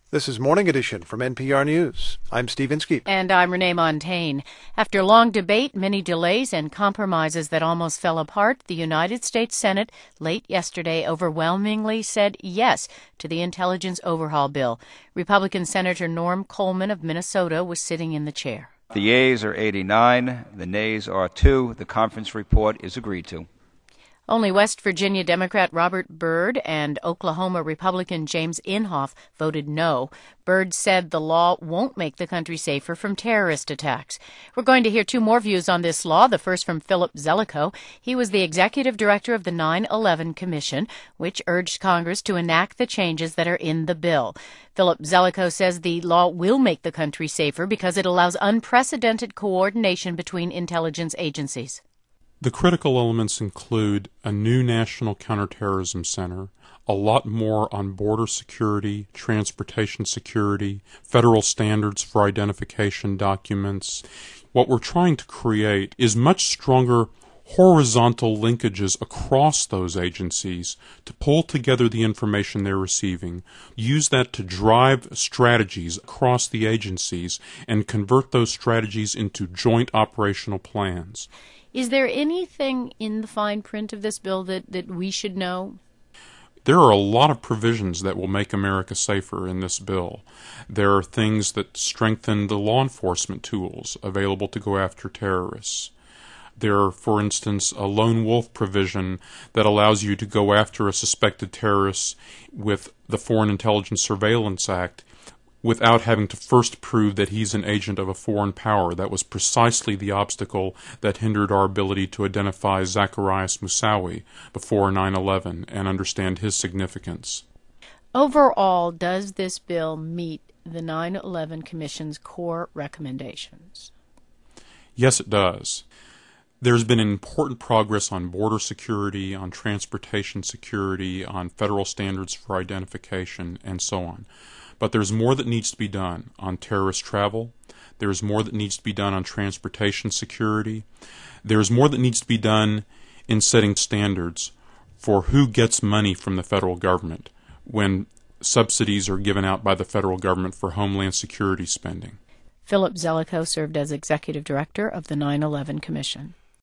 This is Morning Edition from NPR News. I'm Steve Inskeep. And I'm Renee Montaigne. After long debate, many delays, and compromises that almost fell apart, the United States Senate late yesterday overwhelmingly said yes to the intelligence overhaul bill. Republican Senator Norm Coleman of Minnesota was sitting in the chair. The yeas are 89, the nays are 2. The conference report is agreed to. Only West Virginia Democrat Robert Byrd and Oklahoma Republican James Inhofe voted no. Byrd said the law won't make the country safer from terrorist attacks. We're going to hear two more views on this law, the first from Philip Zelikow. He was the executive director of the 9/11 Commission, which urged Congress to enact the changes that are in the bill. Philip Zelikow says the law will make the country safer because it allows unprecedented coordination between intelligence agencies. The critical elements include a new National Counterterrorism Center, a lot more on border security, transportation security, federal standards for identification documents. What we're trying to create is much stronger horizontal linkages across those agencies to pull together the information they're receiving, use that to drive strategies across the agencies, and convert those strategies into joint operational plans. Is there anything in the fine print of this bill that we should know? There are a lot of provisions that will make America safer in this bill. There are things that strengthen the law enforcement tools available to go after terrorists. There are, for instance, a lone wolf provision that allows you to go after a suspected terrorist with the Foreign Intelligence Surveillance Act without having to first prove that he's an agent of a foreign power. That was precisely the obstacle that hindered our ability to identify Zacarias Moussaoui before 9/11 and understand his significance. Overall, does this bill meet the 9/11 Commission's core recommendations? Yes, it does. There's been important progress on border security, on transportation security, on federal standards for identification, and so on. But there's more that needs to be done on terrorist travel. There's more that needs to be done on transportation security. There's more that needs to be done in setting standards for who gets money from the federal government when subsidies are given out by the federal government for homeland security spending. Philip Zelikow served as executive director of the 9/11 Commission.